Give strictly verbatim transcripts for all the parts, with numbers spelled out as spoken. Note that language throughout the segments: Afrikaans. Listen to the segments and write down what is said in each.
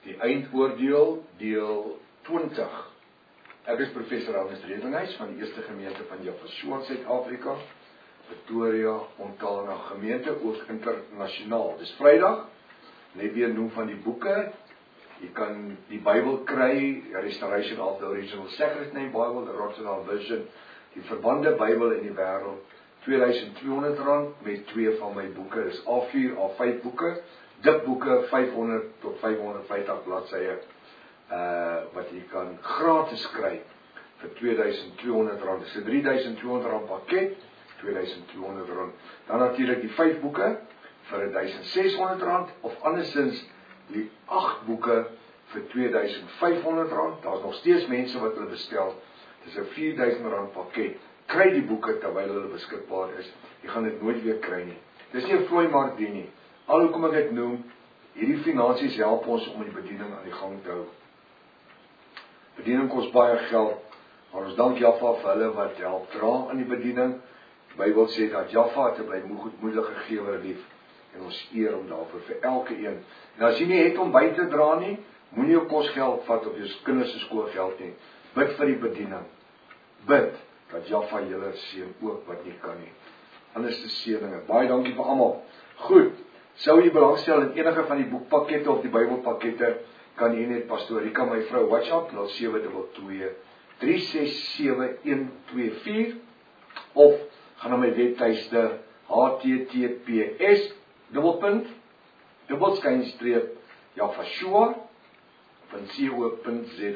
Die eindoordeel, deel twintig. Ek is professor Ernest Redenhuis van die Eerste Gemeente van Javashoa in Suid-Afrika, Pretoria, Ontalana gemeente, ook internasionaal. Dis Vrydag, net weer noem van die boeke. Jy kan die Bybel kry, Restoration of the Original Sacred Name Bible, the Rotterdam Version, die Verbande Bybel in die wêreld, twee duisend tweehonderd rand met twee van my boeke. Dis A vier, A vyf boeke, dik boeke, vyfhonderd tot vyfhonderd vyftig bladsye, uh, wat jy kan gratis kry vir twee duisend tweehonderd rand. Dis 'n drie duisend tweehonderd rand pakket, twee duisend tweehonderd rand. Dan natuurlik die vyf boeke vir duisend ses honderd rand, of andersins die agt boeke vir twee duisend vyfhonderd rand. Daar's nog steeds mense wat hulle bestel. Dis 'n vier duisend rand pakket. Kry die boeke terwyl hulle beskikbaar is. Jy gaan dit nooit weer kry nie. Dis nie 'n vloeimark dien nie. Al hoekom ek dit noem, hierdie finansies help ons om die bediening aan die gang te hou. Bediening kos baie geld, maar ons dank Jaffa vir hulle wat help dra aan die bediening. Die Bybel sê dat Jaffa te bly goedmoedige gewer lief, en ons eer hom daarvoor vir elke een. En as jy nie het om by te dra nie, moenie jou kosgeld vat of jou kinders se skoolgeld nie. Bid vir die bediening. Bid dat Jaffa julle seën ook wat nie kan nie. Anders te seëninge. Baie dankie vir almal. Goed, sou jy belangstel in enige van die boekpakkette of die Bybelpakkette, kan jy net Pastorika my vrou WhatsApp nul sewe twee twee, drie ses sewe, een twee vier of gaan na my webtuiste H T T P S dubbelpunt dubbelskynstreep javashoa punt co punt za.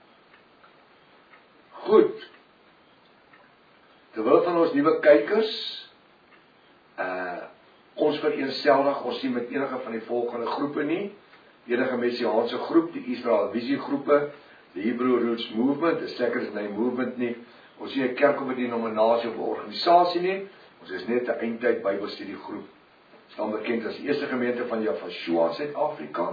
Goed. Terwyl van ons nuwe kykers, uh, ons vereenselwig, ons sien met enige van die volgende groepe nie, enige messiaanse groep, die Israel Visie groepe, die Hebrew Roots Movement, die Sacred Name Movement nie, ons sien 'n kerk of 'n denominasie of 'n organisasie nie, ons is net 'n eindtyd Bybelstudie groep, staan bekend as die Eerste Gemeente van Javashoa in Suid-Afrika,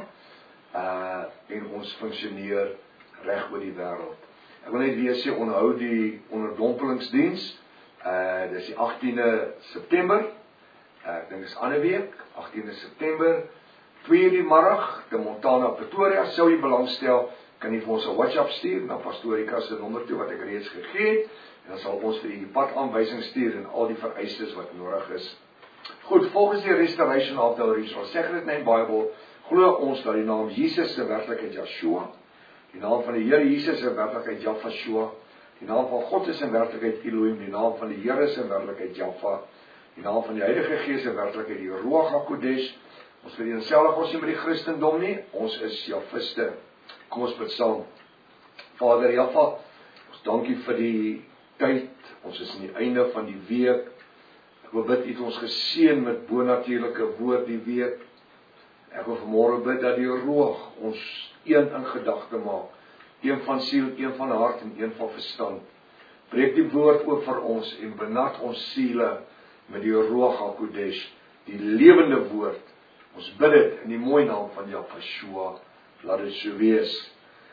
uh, en ons funksioneer reg oor die wêreld. Ek wil net weer sê, onthou die onderdompelingsdiens, uh, dis die agtiende September, uh, ek dink dis ander week, agtiende September, twee uur die middag, te Montana, Pretoria. Sou jy belangstel, kan jy vir ons 'n WhatsApp stuur, na Pastorika se nommer toe wat ek reeds gegee het, en dan sal ons vir die padaanwysing stuur en al die vereistes wat nodig is. Goed, volgens die Restoration of the Original Sacred Name Bible, glo ons dat die naam Jesus se werklikheid Yeshua, die naam van die Here Jesus se werklikheid Javashoa, die naam van God is in werklikheid Elohim, die naam van die Here is in werklikheid Jaffa, die naam van die Heilige Gees in werklikheid die Ruach HaKodesh. Ons vereenselwig ons nie met die Christendom nie, ons is Jafiste. Kom ons bid saam. Vader Jaffa, ons dankie vir die tyd, ons is in die einde van die week. Ek wil bid, u het ons geseën met bonatuurlike woord die week. Ek wil vanmôre bid dat die Ruach ons een in gedagte maak, een van siel, een van hart en een van verstand. Breek die woord oop vir ons en benat ons siele met die Ruach HaKodesh, die lewende woord. Ons bid dit in die mooi naam van Javashoa, laat dit so wees.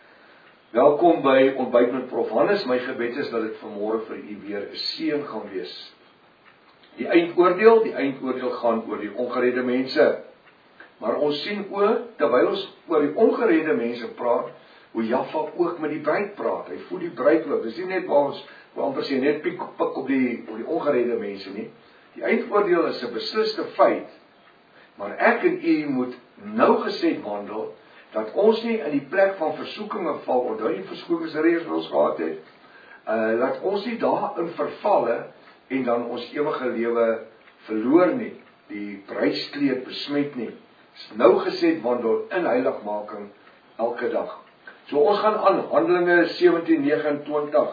Welkom by Ontbyt met Prof Hannes, my gebed is dat dit vanmôre vir u weer 'n seën gaan wees. Die eindoordeel, die eindoordeel gaan oor die ongeredde mense. Maar ons sien ook, terwyl ons oor die ongeredde mense praat, hoe Jaffa ook met die bruid praat. Hy voed die bruid ook. Dis nie net waar ons, waar amper sê, net pik, pik op die, op die ongeredde mense nie. Die eindoordeel is 'n besliste feit. Maar ek en u moet nougeset wandel, dat ons nie in die plek van versoekinge val, onthou die versoekingsreëls wat ons gehad het, uh, dat ons nie daarin vervalle, en dan ons ewige lewe verloor nie, die bruidskleed besmet nie. Nougeset wandel in heiligmaking elke dag. So ons gaan aan Handelinge sewentien nege en twintig.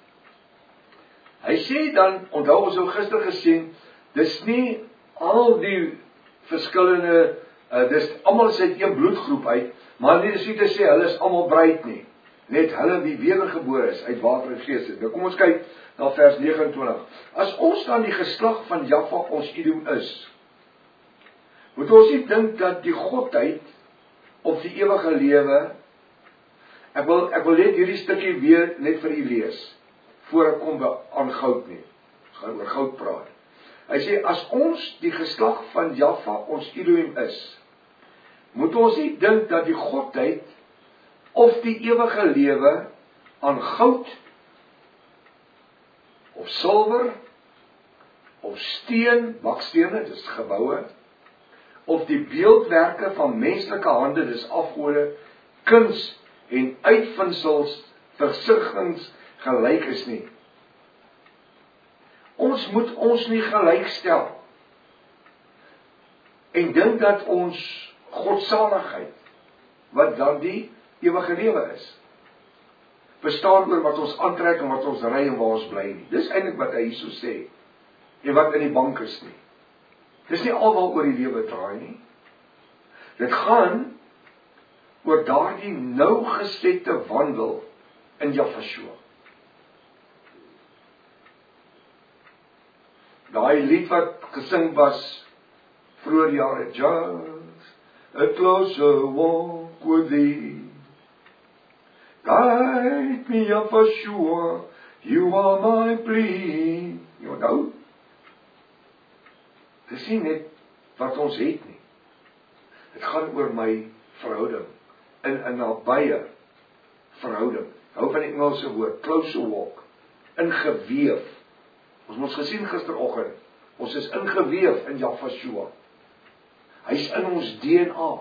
Hy sê dan, onthou ons het gister gesien, dis nie al die verskillende, uh, dis almal is uit een bloedgroep uit, maar nie dis nie te sê, hulle is almal bruid nie. Net hulle wie wedergebore is, uit water en gees is. Nou kom ons kyk na vers nege en twintig. As ons dan die geslag van Jaffa ons Edom is, moet ons nie dink dat die godheid of die ewige lewe, ek wil, ek wil net hierdie stukkie weer net vir u lees, voor ek kom aan goud nie, ek gaan oor goud praat. Hy sê, as ons die geslag van Jaffa ons Elohim is, moet ons nie dink dat die godheid of die ewige lewe aan goud of silwer of steen, bakstene, dis geboue, of die beeldwerke van menslike hande, dis afgode, kuns en uitvindsels, versigtigings gelyk is nie. Ons moet ons nie gelykstel en dink dat ons godsaligheid, wat dan die ewige lewe is, bestaan oor wat ons aantrek en wat ons ry en waar ons bly nie. Dis eintlik wat hy hierso sê, en wat in die bank is nie. Dis nie alwaar oor die lewe draai nie. Dit gaan oor daardie nougesette wandel in Jahvashua. Daai lied wat gesing was vroeër jare, just a closer walk with thee. Guide me, Jahvashua, you are my plea. Jy onthou? Dis nie net wat ons het nie. Dit gaan oor my verhouding, in 'n nabye verhouding. Hou van die Engelse woord, closer walk, ingeweef. Ons het ons gesien gisteroggend, ons is ingeweef in Jahvashua. Hy's in ons D N A.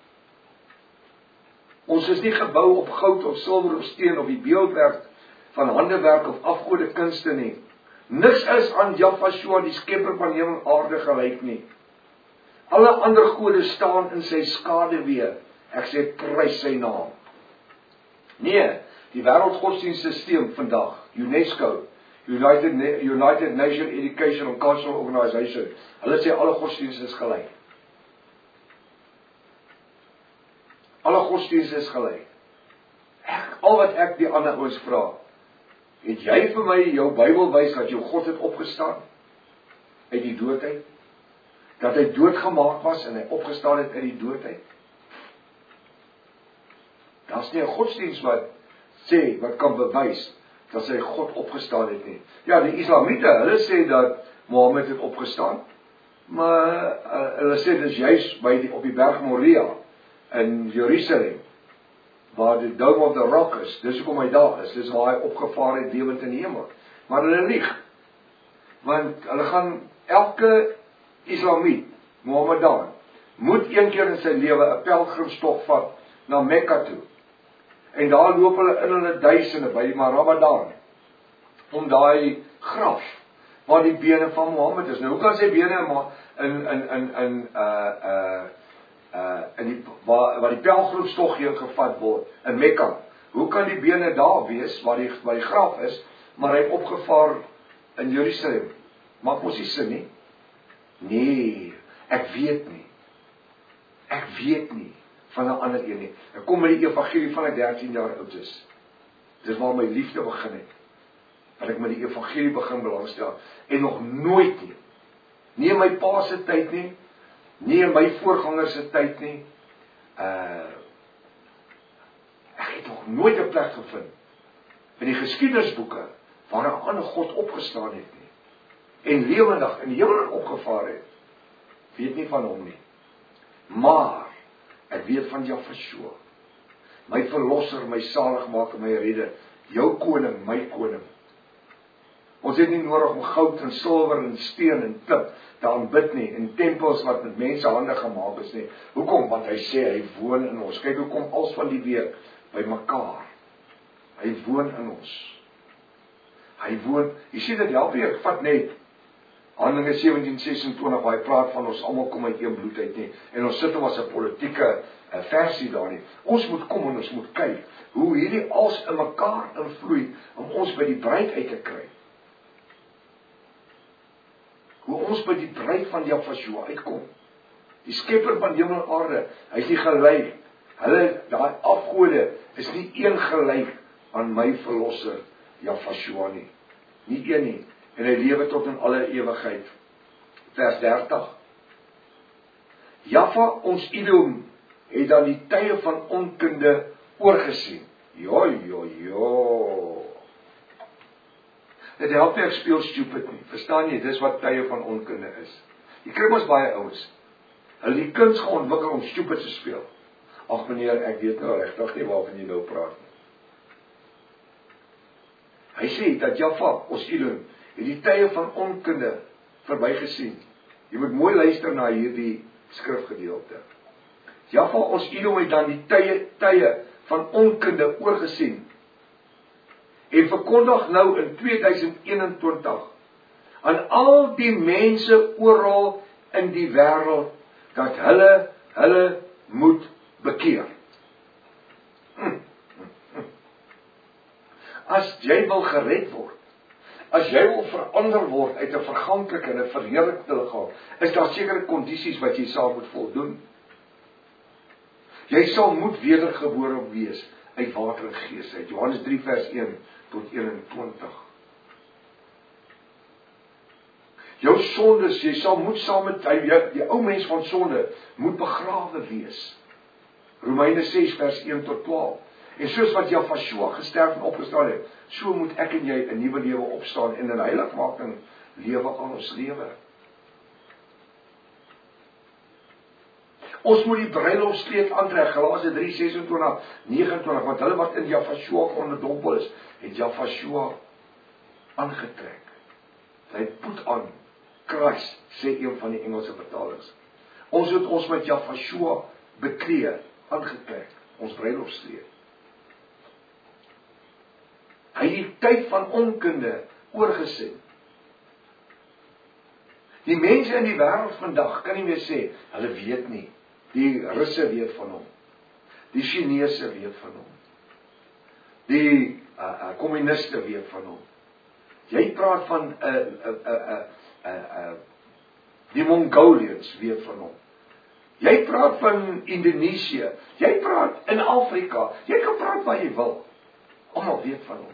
Ons is nie gebou op goud of silwer of steen of die beeldwerk van handewerk of afgode kunste nie. Niks is aan Jahvashua, die skepper van hemel en aarde, gelyk nie. Alle ander gode staan in sy skaduwee. Ek sê prys sy naam. Nee, die wêreldgodsdienstsysteem vandag, UNESCO, United, United Nations Education and Cultural Organization, hulle sê alle godsdienste is gelyk. Alle godsdienste is gelyk. Ek, al wat ek die ander ouens vra, het jy vir my jou Bybel wys dat jou God het opgestaan uit die doodheid? Dat hy doodgemaak was en hy opgestaan het uit die doodheid? Daar's nie 'n godsdienst wat sê, wat kan bewys dat sy God opgestaan het nie. Ja, die Islamiete, hulle sê dat Mohammed het opgestaan, maar uh, hulle sê dis juis by die, op die berg Moria in Jerusalem, waar die Dome of the Rock is, dis hoekom hy daar is, dis waar hy opgevaar het lewend in die hemel. Maar hulle lieg, want hulle gaan, elke Islamiet, Mohammedan, moet een keer in sy lewe 'n pelgrimstog vat na Mekka toe. En daar loop hulle in hulle duisende by die Ramadan, om daai graf, waar die bene van Mohammed is. Nou, hoe kan sy bene in, in, in, in, uh, uh, uh, in die, waar, waar die pelgrimstog hier gevat word, in Mekka, hoe kan die bene daar wees, waar die, waar die graf is, maar hy opgevaar in Jerusalem? Maak ons nie sin nie? Nee, ek weet nie. Ek weet nie van 'n ander een nie. Ek kom met die evangelie van ek dertien jaar oud is. Dis waar my liefde begin het. Dat ek met die evangelie begin belangstel. En nog nooit nie. Nie in my pa se tyd nie. Nie in my voorganger se tyd nie. Uh, ek het nog nooit 'n plek gevind in die geskiedenisboeke waar 'n ander God opgestaan het nie. En lewendig in die hemel opgevaar het. Weet nie van hom nie. Maar ek weet van Jahvashua, my verlosser, my saligmaker, my redder, jou koning, my koning. Ons het nie nodig om goud en silwer en steen en klip te aanbid nie, en tempels wat met mense hande gemaak is nie. Hoekom? Want hy sê hy woon in ons. Kyk hoe kom als van die weer by mekaar. Hy woon in ons. Hy woon, jy sien dit help weer, vat net Handelinge sewentien sesentwintig, waar hy praat van ons almal kom uit een bloed uit nie. En ons sit hom as 'n politieke uh, versie daar nie. Ons moet kom en ons moet kyk hoe hierdie als in mekaar invloei om ons by die bruid uit te kry. Hoe ons by die bruid van Jahvashua uitkom. Die skepper van hemel en aarde, hy is nie gelyk. Hulle, daai afgode, is nie een gelyk aan my verlosser Jahvashua nie. Nie een nie. En hy lewe tot in alle ewigheid. Vers dertig. Jaffa, ons idoom, het dan die tye van onkunde oorgesien. Jo, jo, jo. Dit help nie ek speel stupid nie. Verstaan jy, dis wat tye van onkunde is. Jy kry mos baie ouens. Hulle die kuns geontwikkel om stupid te speel. Ag meneer, ek weet nou regtig nie waarvan jy nou praat nie. Hy sê dat Jaffa, ons Edom, het die tye van onkunde verbygesien. Jy moet mooi luister na hierdie skrifgedeelte. Jaffa, ons Edom, het dan die tye, tye van onkunde oorgesien en verkondig nou in tweeduisend eenentwintig aan al die mense oral in die wêreld dat hulle hulle moet bekeer. Hm. As jy wil gered word, as jy wil verander word uit 'n verganklike en 'n verheerlikte liggaam, is daar sekere kondisies wat jy sal moet voldoen. Jy sal moet wedergebore wees uit water en gees uit. Johannes drie vers een tot eenentwintig. Jou sondes, jy sal moet saam met die, die ou mens van sonde moet begrawe wees. Romeine ses vers een tot twaalf. En soos wat Jaffa gesterf en opgestaan het, so moet ek en jy 'n nuwe lewe opstaan en in heiligmaking lewe aan ons lewe. Ons moet die bruilofskleed aantrek, Galasië drie sesentwintig negenentwintig, want hulle wat in Jaffa onderdompel is, het Jaffa aangetrek. Hy put aan Christ, sê een van die Engelse vertalings. Ons het ons met Jaffa bekleed, aangetrek, ons bruilofskleed. Hy het die tyd van onkunde oorgesien. Die mense in die wêreld vandag kan nie meer sê, hulle weet nie. Die Russe weet van hom. Die Chinese weet van hom. Die uh, uh, kommuniste weet van hom. Jy praat van uh, uh, uh, uh, uh, uh, die Mongolians weet van hom. Jy praat van Indonesië. Jy praat in Afrika. Jy kan praat waar jy wil. Almal weet van hom.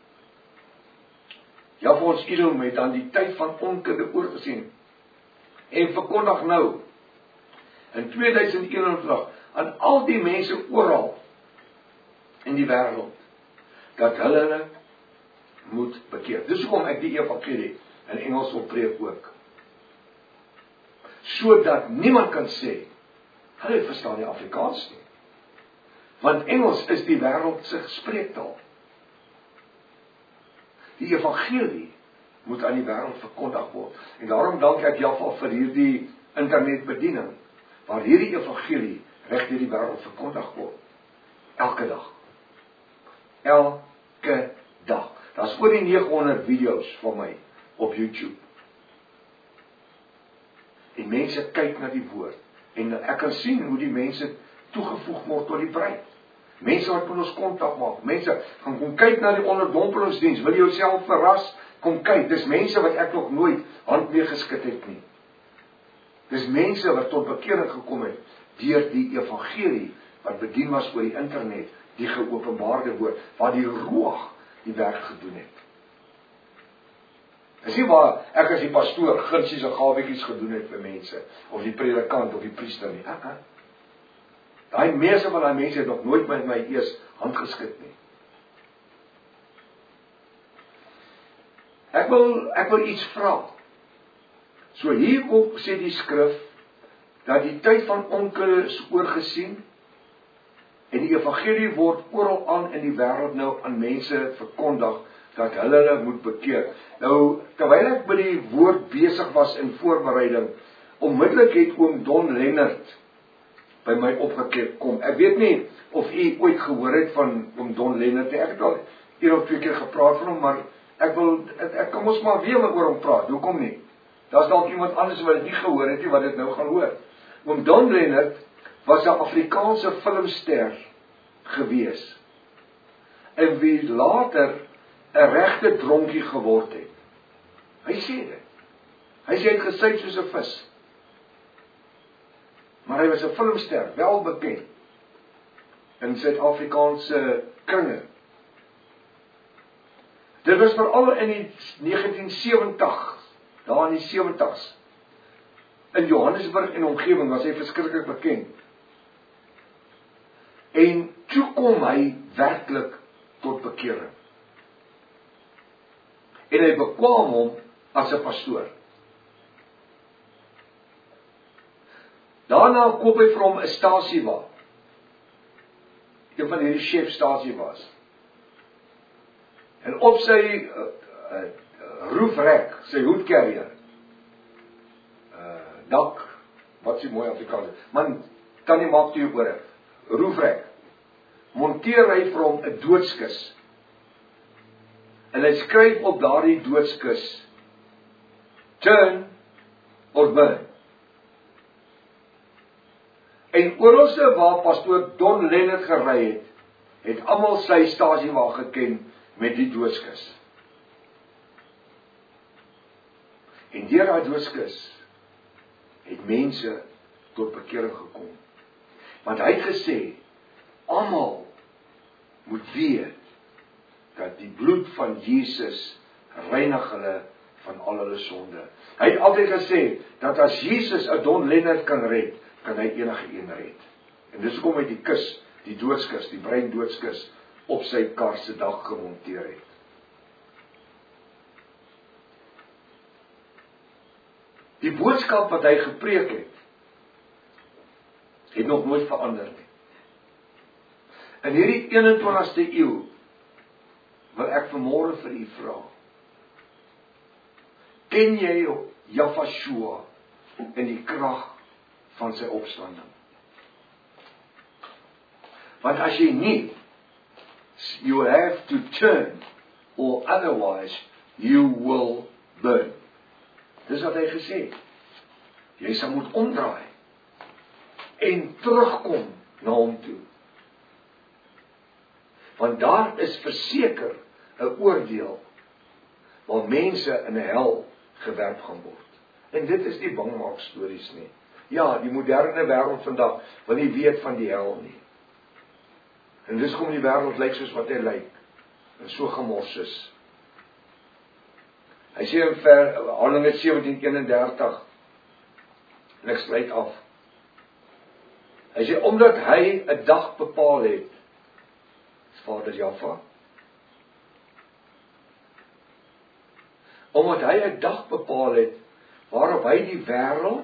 Ja, vir ons Edom het dan die tyd van onkunde oorgesien en verkondig nou in tweeduisend eenentwintig aan al die mense oral in die wêreld dat hulle moet bekeer. Dis hoekom ek die evangelie in Engels wil preek ook. Sodat niemand kan sê, hulle verstaan nie Afrikaans nie. Want Engels is die wêreld se spreektaal. Die evangelie moet aan die wêreld verkondig word. En daarom dank ek Jaffa vir hierdie internetbediening, waar hierdie evangelie reg deur die wêreld verkondig word. Elke dag. Elke dag. Daar's oor die nege honderd video's van my op YouTube. En mense kyk na die woord. En ek kan sien hoe die mense toegevoeg word tot die bruid. Mense wat met ons kontak maak, mense gaan kom kyk na die onderdompelingsdiens, wil jy jouself verras, kom kyk, dis mense wat ek nog nooit hand mee geskit het nie. Dis mense wat tot bekering gekom het, deur die evangelie, wat bedien was oor die internet, die geopenbaarde woord, waar die Ruach die werk gedoen het. Dis nie waar ek as die pastoor gunsies en gawetjies gedoen het vir mense, of die predikant, of die priester nie. Uh -uh. Daai meeste van daai mense het nog nooit met my eers hand geskit nie. Ek wil, ek wil iets vra. So hierop sê die skrif, dat die tyd van onkunde is oorgesien, en die evangelie word oral aan in die wêreld nou aan mense verkondig, dat hulle hulle moet bekeer. Nou, terwyl ek by die woord besig was in voorbereiding, onmiddellik het oom Don Lennard by my opgekom. Ek weet nie of u ooit gehoor het van oom Don Lennard. Ek het al een of twee keer gepraat van hom, maar ek wil, ek, ek kan ons maar weer oor hom praat. Hoekom nie? Daar's dalk iemand anders wat dit nie gehoor het nie, wat dit nou gaan hoor. Oom Don Lennard was 'n Afrikaanse filmster gewees, en wie later 'n regte dronkie geword het. Hy sê dit. Hy sê hy het gesuip soos 'n vis. Maar hy was 'n filmster, wel bekend in Suid-Afrikaanse kringe. Dit was veral in die negentien sewentig, daar in die sewenties, in Johannesburg en omgewing was hy verskriklik bekend. En toe kom hy werklik tot bekering. En hy bekwam hom as 'n pastoor. Daarna koop hy vir hom 'n stasiewa. Een van hierdie chef stasiewas. En op sy uh, uh, roofrek, sy hoedcarrier, uh, dak, wat is die mooi Afrikaans, man, kan nie maak toe oor, roofrek, monteer hy vir hom 'n doodskus. En hy skryf op daardie doodskus, turn or burn. En oralste waar pastoor Don Leonard gery het, het almal sy stasiewa geken met die doodskus. En deur daai doodskus het mense tot bekering gekom. Want hy het gesê, almal moet weet dat die bloed van Jesus reinig hulle van al hulle sonde. Hy het altyd gesê, dat as Jesus 'n Don Leonard kan red, kan hy enige een red. En dis hoekom hy die kus, die doodskus, die brein doodskus, op sy kar se dak gemonteer het. Die boodskap wat hy gepreek het, het nog nooit verander nie. In hierdie een en twintigste eeu, wil ek vanmôre vir u vra, ken jy Jafashua en die krag van sy opstanding? Want as jy nie, you have to turn, or otherwise you will burn. Dis wat hy gesê het. Jy sal moet omdraai en terugkom na hom toe. Want daar is verseker 'n oordeel waar mense in 'n hel gewerp gaan word. En dit is nie bangmaak stories nie. Ja, die moderne wêreld vandag wil nie weet van die hel nie. En dis hoekom die wêreld lyk soos wat hy lyk. En so gemors is. Hy sê in ver Handelinge sewentien eenendertig, en ek sluit af. Hy sê, omdat hy 'n dag bepaal het, Vader Jaffa, omdat hy 'n dag bepaal het, waarop hy die wêreld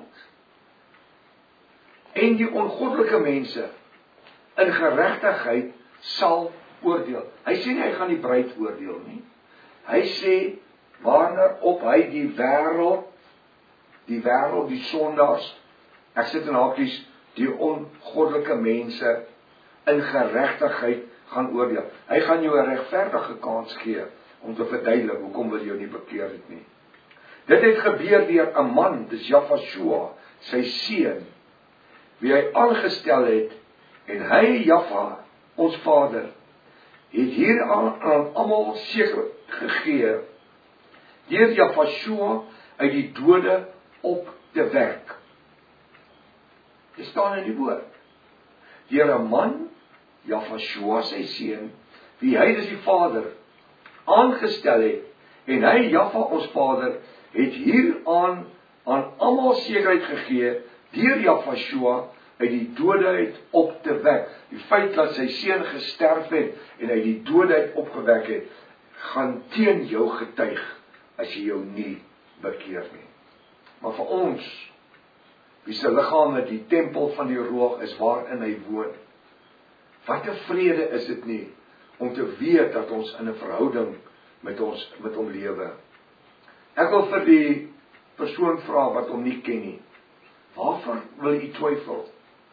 en die ongoddelike mense in geregtigheid sal oordeel. Hy sê nie hy gaan die bruid oordeel nie. Hy sê wanneer op hy die wêreld, die wêreld, die sondaars, ek sit in hakies, die ongoddelike mense in geregtigheid gaan oordeel. Hy gaan jou 'n regverdige kans gee om te verduidelik hoekom wil jy jou nie bekeer het nie. Dit het gebeur deur 'n man, dis Jafashua, sy seun, wie hy aangestel het, en hy, Jaffa, ons Vader, het hier aan, aan almal seker gegee, deur Jafashua uit die dode op te wek. Dit staan in die woord. Deur 'n man, Jafashua sy seun, wie hy dis die Vader, aangestel het, en hy, Jaffa, ons Vader, het hieraan aan almal sekerheid gegee, deur Jafashua uit die doodheid op te wek. Die feit dat sy seun gesterf het en uit die doodheid opgewek het, gaan teen jou getuig as jy jou nie bekeer nie. Maar vir ons, wie se liggame die tempel van die roog is waarin hy woon, wat 'n vrede is dit nie om te weet dat ons in 'n verhouding met ons met hom lewe. Ek wil vir die persoon vra wat hom nie ken nie. Waarvoor wil u twyfel?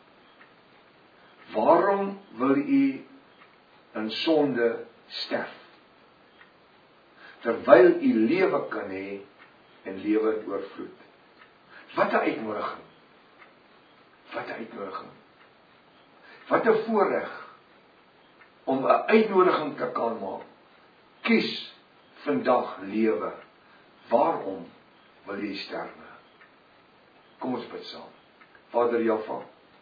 Waarom wil u in sonde sterf? Terwyl u lewe kan hê en lewe in oorvloed. Wat 'n uitnodiging. Wat 'n uitnodiging. Wat 'n voorreg om 'n uitnodiging te kan maak. Kies vandag lewe. Waarom wil jy sterwe? Kom ons bid saam. Vader Jaffa,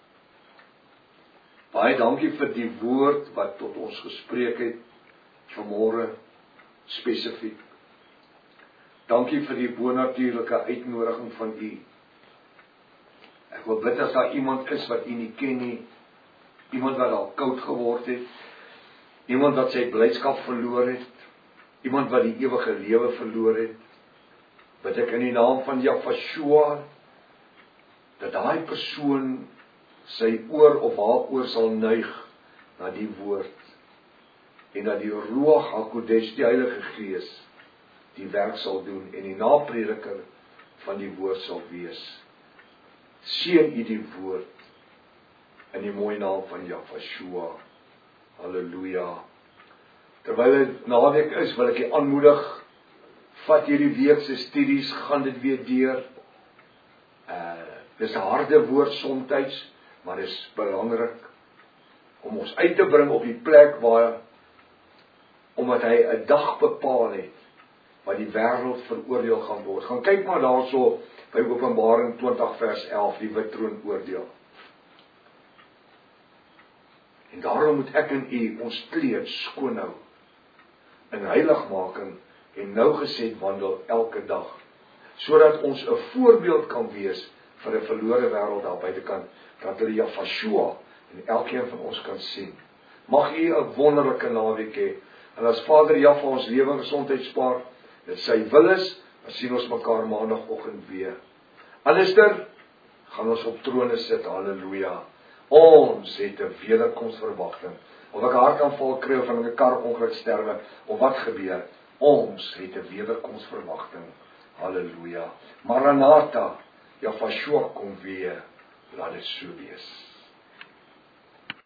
baie dankie vir die woord wat tot ons gespreek het vanmôre spesifiek. Dankie vir die bonatuurlike uitnodiging van u. Ek wil bid as daar iemand is wat u nie ken nie, iemand wat al koud geword het, iemand wat sy blydskap verloor het, iemand wat die ewige lewe verloor het, bid ek in die naam van Jafashua, dat daai persoon sy oor of haar oor sal neig na die woord, en dat die Ruach HaKodesh, die Heilige Gees, die werk sal doen, en die naprediker van die woord sal wees. Seën u die woord, in die mooie naam van Jahweh. Halleluja. Terwyl dit naweek is, wil ek u aanmoedig, vat hierdie week se studies, gaan dit weer deur. Uh, dis 'n harde woord somtyds, maar dis belangrik om ons uit te bring op die plek waar, omdat hy 'n dag bepaal het, waar die wêreld veroordeel gaan word. Gaan kyk maar daarso by Openbaring twintig vers elf, die wit troon oordeel. En daarom moet ek en u ons kleed skoon hou, in heiligmaking en nougesed wandel elke dag, sodat ons 'n voorbeeld kan wees vir 'n verlore wêreld daar buitekant, dat hulle Jahweh en elkeen van ons kan sien. Mag u 'n wonderlike naweek hê, en as Vader Jahweh ons lewe en gesondheid spaar, dit sy wil is, dan sien ons mekaar maandagooggend weer. Anderster gaan ons op trone sit, halleluja. Ons het 'n wederkomsverwagting. Of ek 'n hartaanval kry of in 'n karongeluk sterwe, of wat gebeur, ons het 'n wederkomsverwagting. Halleluja. Maranatha, Jahweh kom weer. Laat dit so wees.